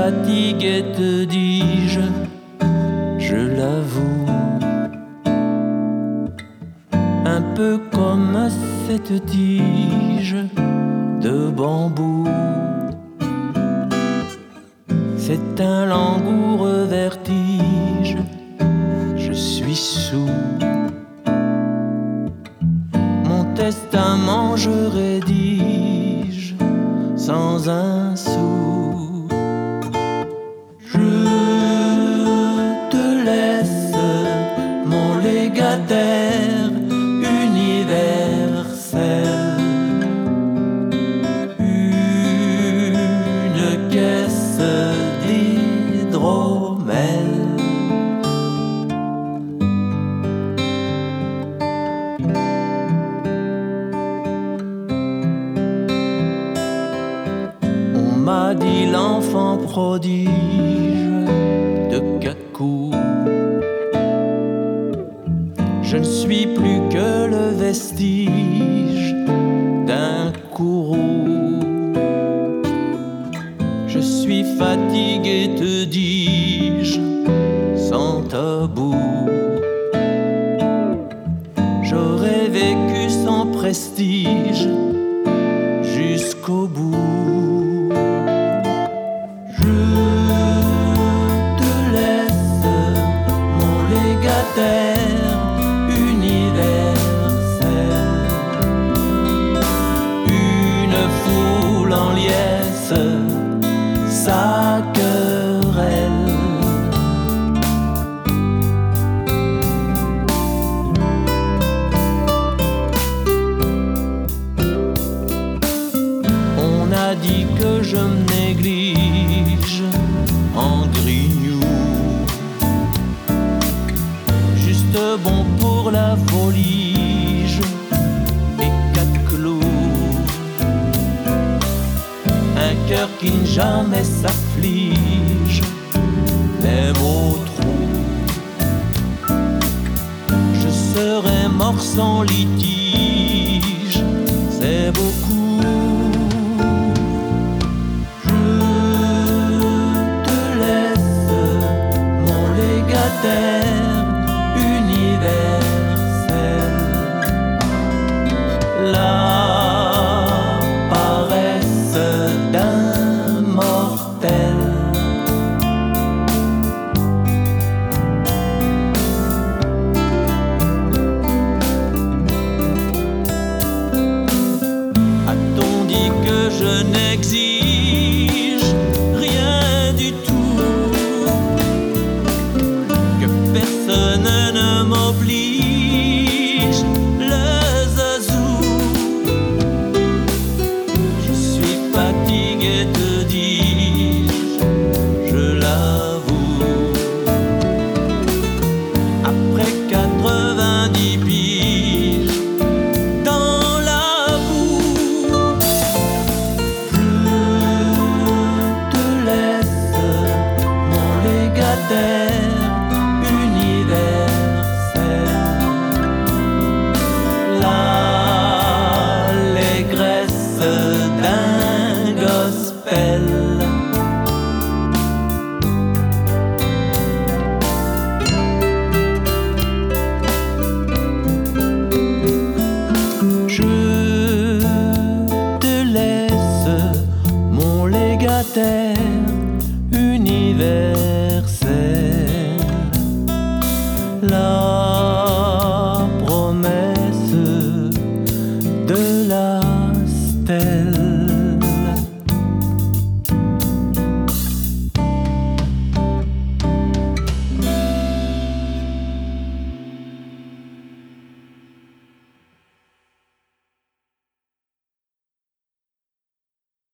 fatigué, te dis-je, je l'avoue. Un peu comme cette tige de bambou. C'est un langoureux vertige, je suis sourd. Mon testament je rédige sans un sou. Je te laisse mon légataire universel. Une caisse d'hydromel. On m'a dit l'enfant prodige de Cacou. Je ne suis plus que le vestige d'un courroux. Je suis fatigué, te dis-je, sans tabou. J'aurais vécu sans prestige jusqu'au bout. Je te laisse mon légataire universel. Une foule en liesse, sa querelle. On a dit que je me néglige en grignou, juste bon pour la volige et 4 clous. Un cœur qui ne jamais s'afflige, même au trou. Je serai mort sans litige, c'est beaucoup. Je te laisse mon légataire universel. La paresse d'un mortel. A-t-on dit que je n'exige rien du tout, que personne ne m'oblige, le zazou. Je suis fatigué, te dis-je, je l'avoue. Après 90 piges dans la boue, je te laisse mon légataire universel. L'allégresse d'un gospel. Je te laisse mon légataire universel.